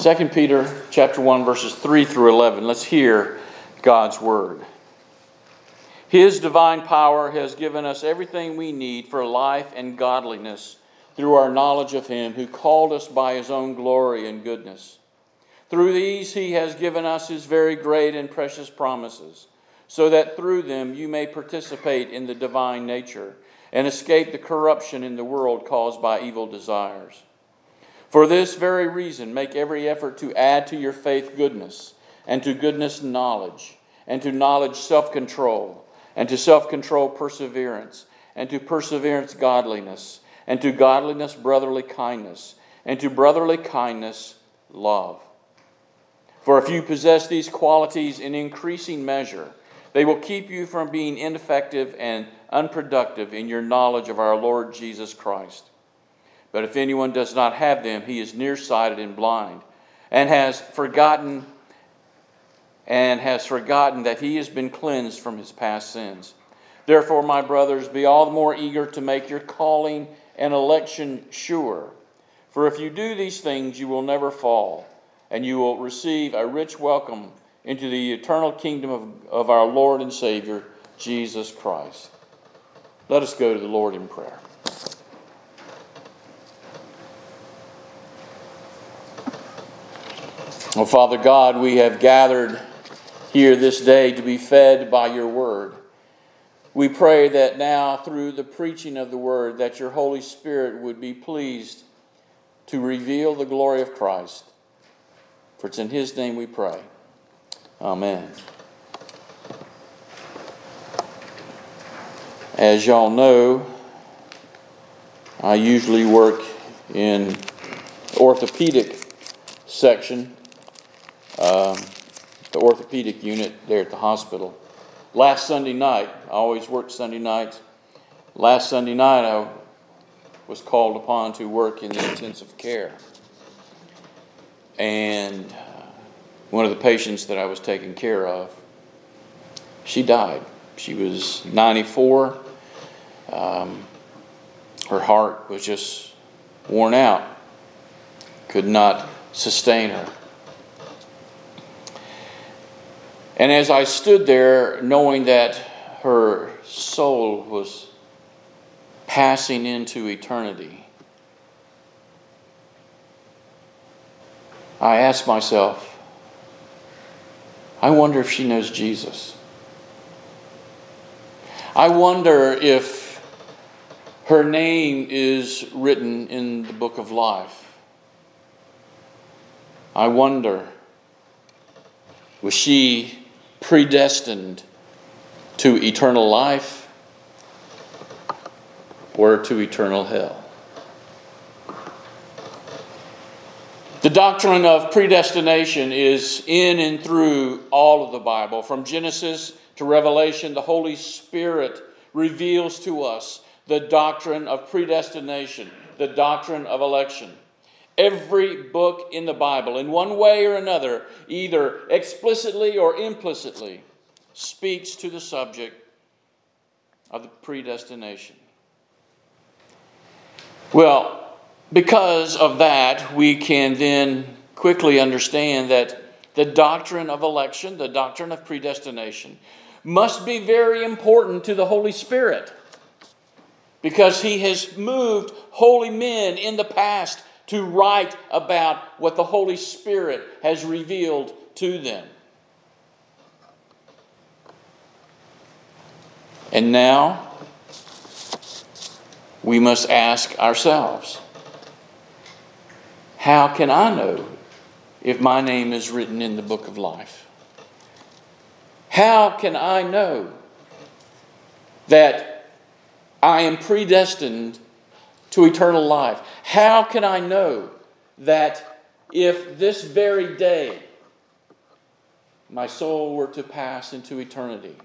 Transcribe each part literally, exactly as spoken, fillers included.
Second Peter chapter one, verses three through eleven. Let's hear God's word. His divine power has given us everything we need for life and godliness through our knowledge of Him who called us by His own glory and goodness. Through these He has given us His very great and precious promises, so that through them you may participate in the divine nature and escape the corruption in the world caused by evil desires. For this very reason, make every effort to add to your faith goodness, and to goodness knowledge, and to knowledge self-control, and to self-control perseverance, and to perseverance godliness, and to godliness brotherly kindness, and to brotherly kindness love. For if you possess these qualities in increasing measure, they will keep you from being ineffective and unproductive in your knowledge of our Lord Jesus Christ. But if anyone does not have them, he is nearsighted and blind, and has forgotten and has forgotten that he has been cleansed from his past sins. Therefore, my brothers, be all the more eager to make your calling and election sure. For if you do these things, you will never fall, and you will receive a rich welcome into the eternal kingdom of, of our Lord and Savior, Jesus Christ. Let us go to the Lord in prayer. Oh, Father God, we have gathered here this day to be fed by your word. We pray that now, through the preaching of the word, that your Holy Spirit would be pleased to reveal the glory of Christ. For it's in His name we pray. Amen. As y'all know, I usually work in the orthopedic section, um, the orthopedic unit there at the hospital. Last Sunday night, I always work Sunday nights. Last Sunday night, I was called upon to work in the intensive care. And one of the patients that I was taking care of, she died. She was ninety-four. Um, her heart was just worn out. Could not sustain her. And as I stood there, knowing that her soul was passing into eternity, I asked myself, I wonder if she knows Jesus. I wonder if her name is written in the book of life. I wonder, was she predestined to eternal life or to eternal hell? The doctrine of predestination is in and through all of the Bible. From Genesis to Revelation, the Holy Spirit reveals to us the doctrine of predestination, the doctrine of election. Every book in the Bible, in one way or another, either explicitly or implicitly, speaks to the subject of the predestination. Well, because of that, we can then quickly understand that the doctrine of election, the doctrine of predestination, must be very important to the Holy Spirit, because He has moved holy men in the past to write about what the Holy Spirit has revealed to them. And now, we must ask ourselves, how can I know if my name is written in the book of life? How can I know that I am predestined to eternal life? How can I know that if this very day my soul were to pass into eternity,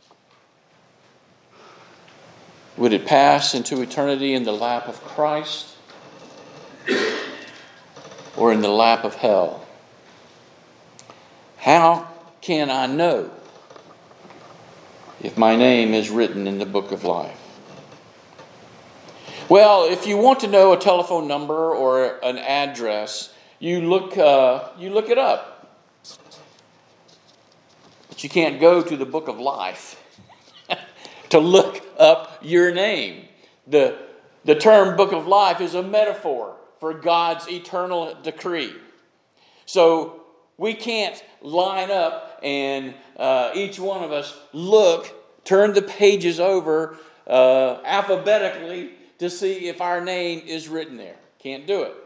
would it pass into eternity in the lap of Christ or in the lap of hell? How can I know if my name is written in the book of life? Well, if you want to know a telephone number or an address, You look, uh, you look it up. But you can't go to the book of life to look up your name. The, the term book of life is a metaphor for God's eternal decree. So we can't line up and uh, each one of us look, turn the pages over uh, alphabetically to see if our name is written there. Can't do it.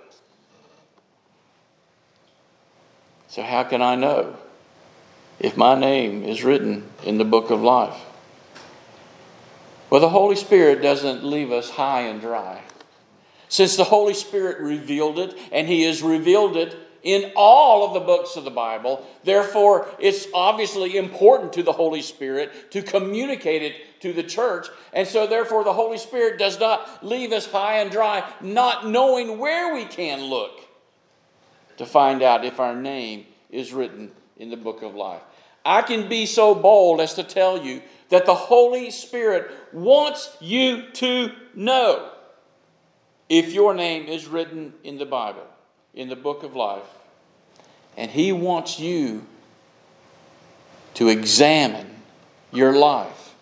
So how can I know if my name is written in the book of life? Well, the Holy Spirit doesn't leave us high and dry. Since the Holy Spirit revealed it, and He has revealed it in all of the books of the Bible, therefore it's obviously important to the Holy Spirit to communicate it to the church. And so therefore the Holy Spirit does not leave us high and dry, not knowing where we can look to find out if our name is written in the book of life. I can be so bold as to tell you that the Holy Spirit wants you to know if your name is written in the Bible, in the book of life. And He wants you to examine your life.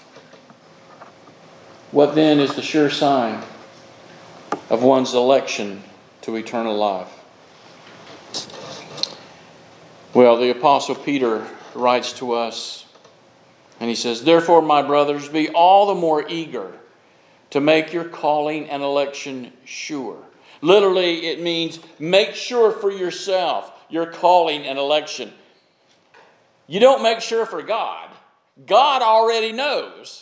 What then is the sure sign of one's election to eternal life? Well, the Apostle Peter writes to us, and he says, "Therefore, my brothers, be all the more eager to make your calling and election sure." Literally, it means make sure for yourself your calling and election. You don't make sure for God. God already knows.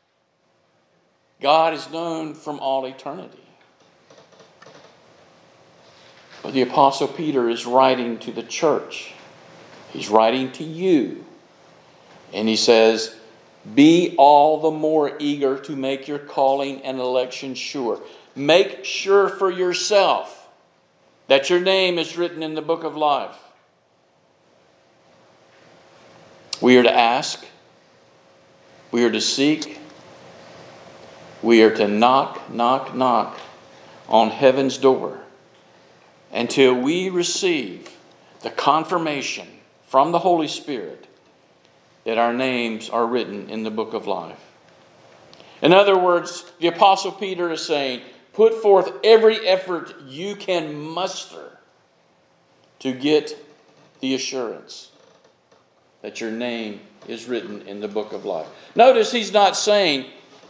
God is known from all eternity. But the Apostle Peter is writing to the church. He's writing to you. And he says, be all the more eager to make your calling and election sure. Make sure for yourself that your name is written in the book of life. We are to ask. We are to seek. We are to knock, knock, knock on heaven's door until we receive the confirmation from the Holy Spirit that our names are written in the book of life. In other words, the Apostle Peter is saying, put forth every effort you can muster to get the assurance that your name is written in the book of life. Notice he's not saying,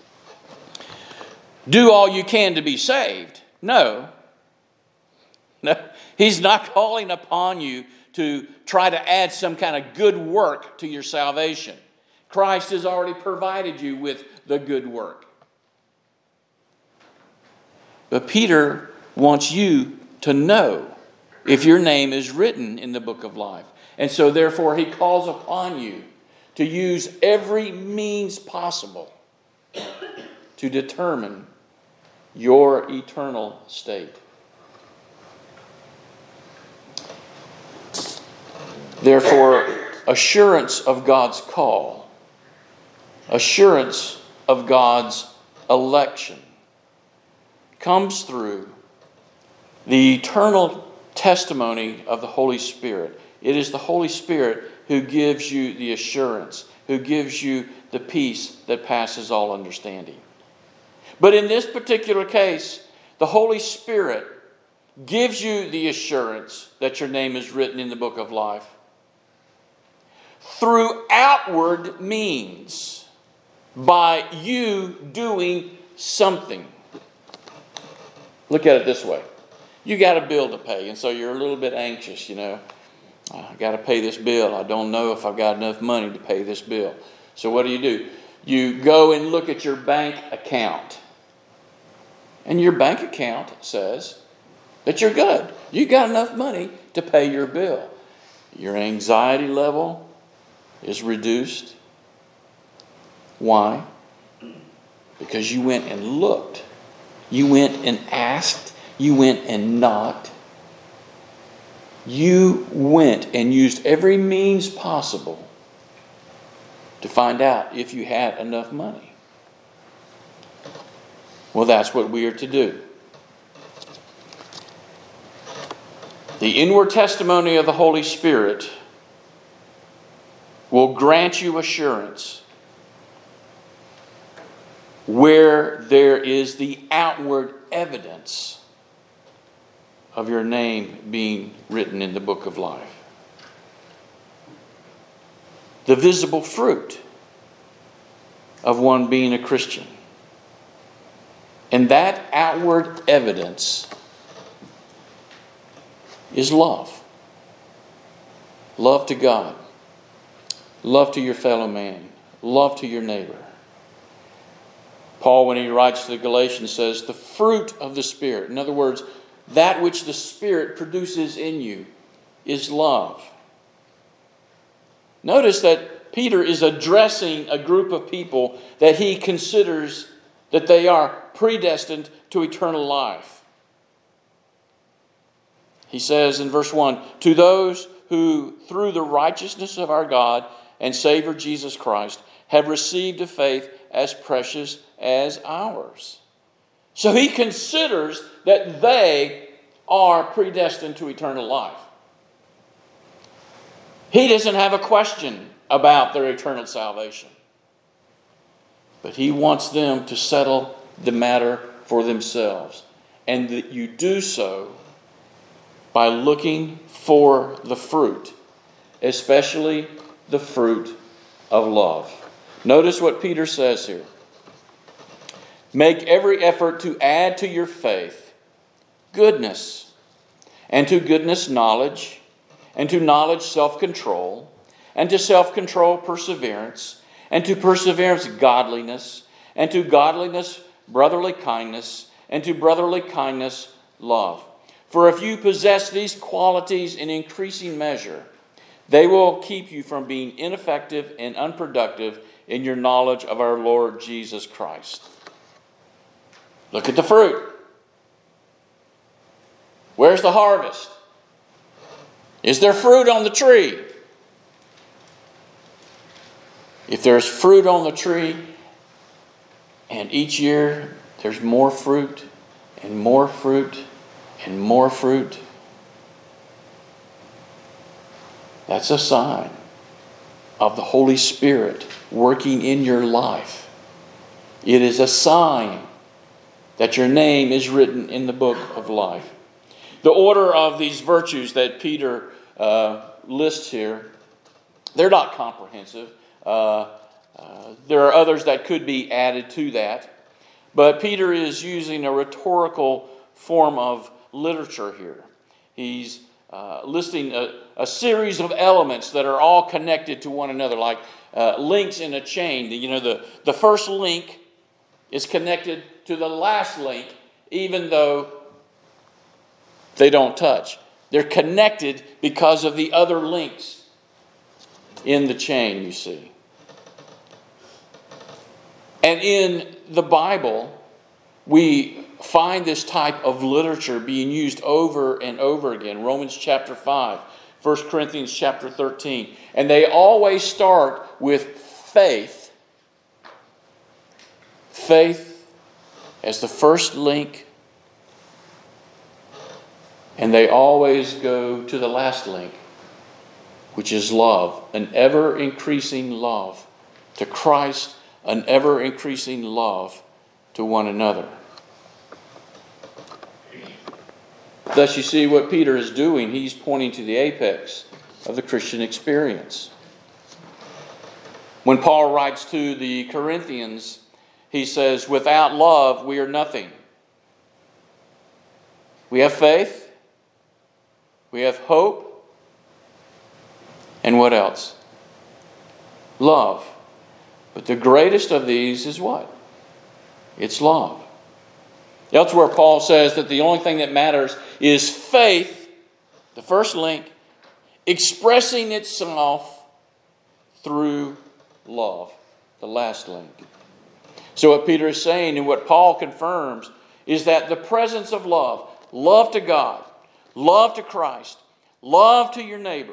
do all you can to be saved. No. No. He's not calling upon you to try to add some kind of good work to your salvation. Christ has already provided you with the good work. But Peter wants you to know if your name is written in the book of life. And so therefore he calls upon you to use every means possible to determine your eternal state. Therefore, assurance of God's call, assurance of God's election, comes through the eternal testimony of the Holy Spirit. It is the Holy Spirit who gives you the assurance, who gives you the peace that passes all understanding. But in this particular case, the Holy Spirit gives you the assurance that your name is written in the book of life through outward means, by you doing something. Look at it this way. You got a bill to pay, and so you're a little bit anxious, you know. I got to pay this bill. I don't know if I've got enough money to pay this bill. So what do you do? You go and look at your bank account. And your bank account says that you're good. You got enough money to pay your bill. Your anxiety level is reduced. Why? Because you went and looked. You went and asked. You went and knocked. You went and used every means possible to find out if you had enough money. Well, that's what we are to do. The inward testimony of the Holy Spirit will grant you assurance where there is the outward evidence of your name being written in the book of life. The visible fruit of one being a Christian. And that outward evidence is love. Love to God. Love to your fellow man. Love to your neighbor. Paul, when he writes to the Galatians, says the fruit of the Spirit. In other words, that which the Spirit produces in you is love. Notice that Peter is addressing a group of people that he considers that they are predestined to eternal life. He says in verse one, to those who through the righteousness of our God and Savior Jesus Christ have received a faith as precious as ours. So he considers that they are predestined to eternal life. He doesn't have a question about their eternal salvation. But he wants them to settle the matter for themselves. And that you do so by looking for the fruit, especially the fruit of love. Notice what Peter says here. Make every effort to add to your faith goodness, and to goodness knowledge, and to knowledge self-control, and to self-control perseverance, and to perseverance godliness, and to godliness brotherly kindness, and to brotherly kindness love. For if you possess these qualities in increasing measure, they will keep you from being ineffective and unproductive in your knowledge of our Lord Jesus Christ. Look at the fruit. Where's the harvest? Is there fruit on the tree? If there's fruit on the tree, and each year there's more fruit, and more fruit, and more fruit, that's a sign of the Holy Spirit working in your life. It is a sign that your name is written in the book of life. The order of these virtues that Peter uh, lists here, they're not comprehensive. Uh, uh, there are others that could be added to that. But Peter is using a rhetorical form of literature here. He's uh, listing a, a series of elements that are all connected to one another, like uh, links in a chain. You know, the, the first link is connected to the last link, even though they don't touch. They're connected because of the other links in the chain, you see. And in the Bible, we find this type of literature being used over and over again. Romans chapter five, First Corinthians chapter thirteen. And they always start with faith. Faith as the first link. And they always go to the last link, which is love. An ever-increasing love to Christ, an ever-increasing love to one another. Thus you see what Peter is doing. He's pointing to the apex of the Christian experience. When Paul writes to the Corinthians, he says, without love we are nothing. We have faith. We have hope. And what else? Love. But the greatest of these is what? It's love. Elsewhere, Paul says that the only thing that matters is faith, the first link, expressing itself through love, the last link. So what Peter is saying and what Paul confirms is that the presence of love, love to God, love to Christ, love to your neighbor,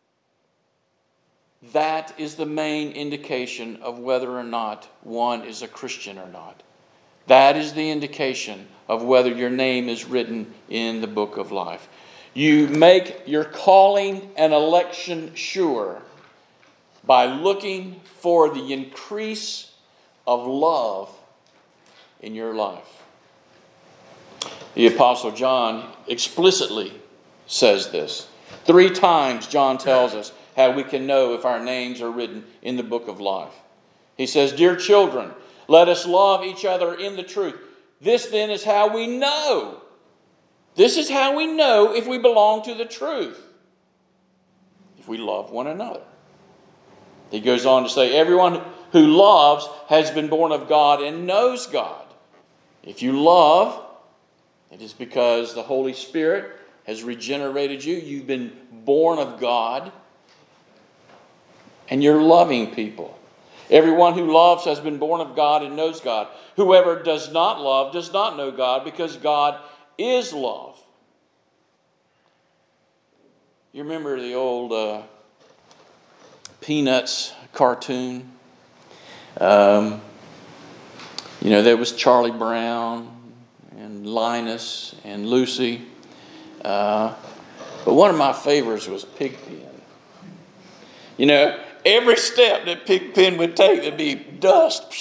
that is the main indication of whether or not one is a Christian or not. That is the indication of whether your name is written in the book of life. You make your calling and election sure by looking for the increase of love in your life. The Apostle John explicitly says this. Three times John tells us how we can know if our names are written in the book of life. He says, "Dear children, let us love each other in the truth. This then is how we know. This is how we know if we belong to the truth. If we love one another." He goes on to say, "Everyone who loves has been born of God and knows God." If you love, it is because the Holy Spirit has regenerated you. You've been born of God. And you're loving people. Everyone who loves has been born of God and knows God. Whoever does not love does not know God, because God is love. You remember the old uh, Peanuts cartoon? Um, you know, there was Charlie Brown and Linus and Lucy. Uh, but one of my favorites was Pigpen. You know, every step that Pigpen would take, there'd be dust.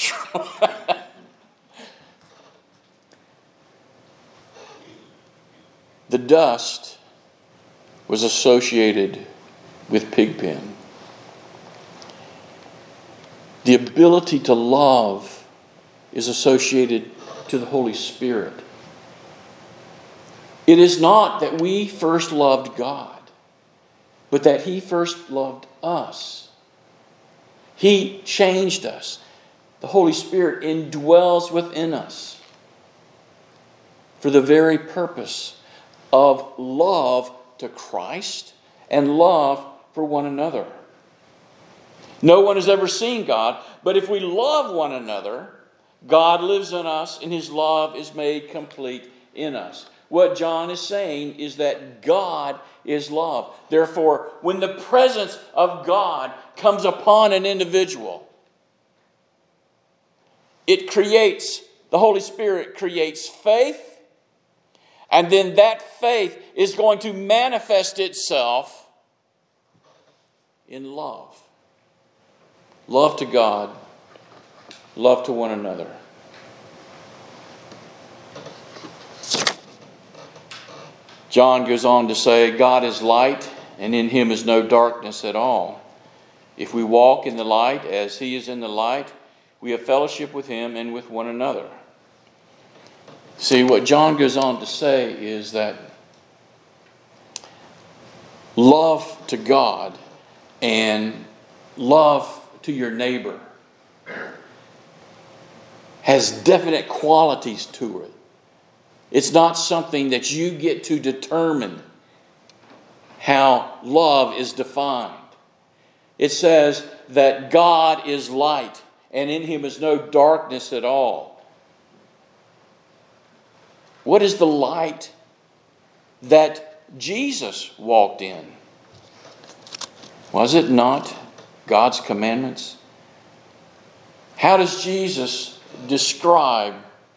The dust was associated with Pigpen. The ability to love is associated to the Holy Spirit. It is not that we first loved God, but that He first loved us. He changed us. The Holy Spirit indwells within us for the very purpose of love to Christ and love for one another. No one has ever seen God, but if we love one another, God lives in us and His love is made complete in us. What John is saying is that God is love. Therefore, when the presence of God comes upon an individual, it creates, the Holy Spirit creates faith, and then that faith is going to manifest itself in love. Love to God, love to one another. John goes on to say, God is light, and in Him is no darkness at all. If we walk in the light as He is in the light, we have fellowship with Him and with one another. See, what John goes on to say is that love to God and love to your neighbor has definite qualities to it. It's not something that you get to determine how love is defined. It says that God is light, and in Him is no darkness at all. What is the light that Jesus walked in? Was it not God's commandments? How does Jesus describe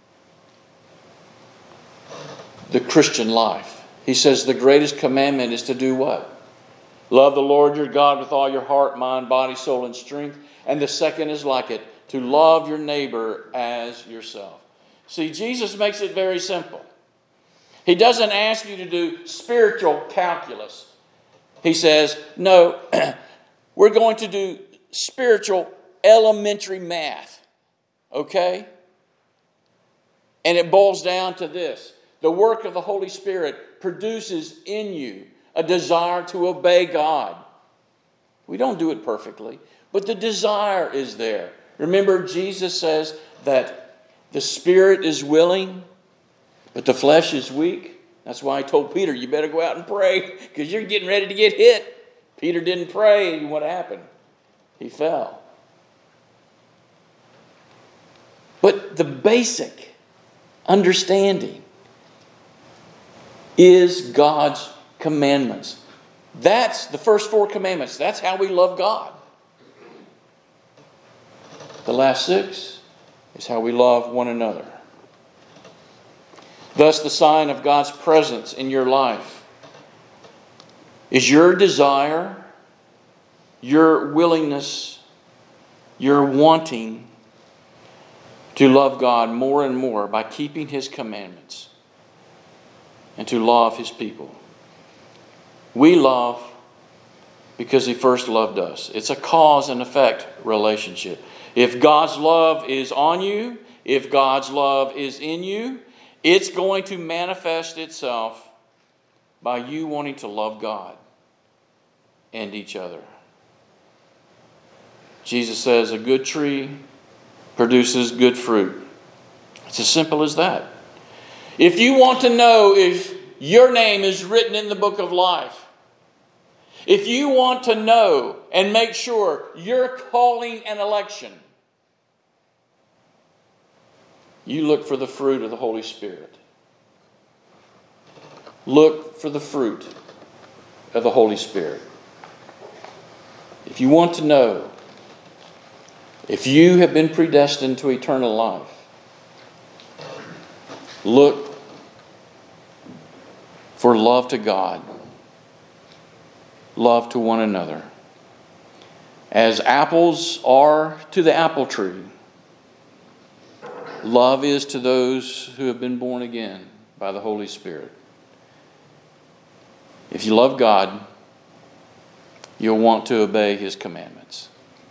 the Christian life? He says the greatest commandment is to do what? Love the Lord your God with all your heart, mind, body, soul, and strength. And the second is like it, to love your neighbor as yourself. See, Jesus makes it very simple. He doesn't ask you to do spiritual calculus. He says, no, we're going to do spiritual elementary math. Okay? And it boils down to this. The work of the Holy Spirit produces in you a desire to obey God. We don't do it perfectly, but the desire is there. Remember, Jesus says that the spirit is willing, but the flesh is weak. That's why I told Peter, you better go out and pray, because you're getting ready to get hit. Peter didn't pray, and what happened? He fell. But the basic understanding is God's commandments. That's the first four commandments. That's how we love God. The last six is how we love one another. Thus, the sign of God's presence in your life Is your desire, your willingness, your wanting to love God more and more by keeping His commandments and to love His people? We love because He first loved us. It's a cause and effect relationship. If God's love is on you, if God's love is in you, it's going to manifest itself by you wanting to love God and each other. Jesus says a good tree produces good fruit. It's as simple as that. If you want to know if your name is written in the book of life, if you want to know and make sure your calling and election, you look for the fruit of the Holy Spirit. Look for the fruit of the Holy Spirit. If you want to know if you have been predestined to eternal life, look for love to God, love to one another. As apples are to the apple tree, love is to those who have been born again by the Holy Spirit. If you love God, you'll want to obey His commandments.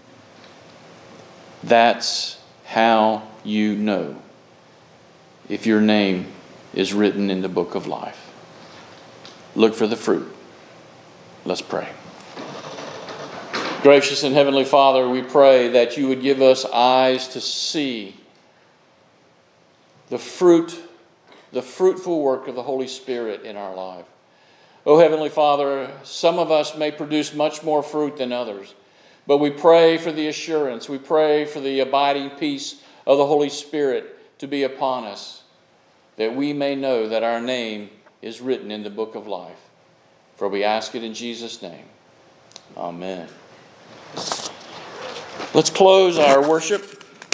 That's how you know if your name is written in the book of life. Look for the fruit. Let's pray. Gracious and Heavenly Father, we pray that you would give us eyes to see the fruit, the fruitful work of the Holy Spirit in our life. Oh, Heavenly Father, some of us may produce much more fruit than others, but we pray for the assurance, we pray for the abiding peace of the Holy Spirit to be upon us, that we may know that our name is written in the book of life. For we ask it in Jesus' name. Amen. Let's close our worship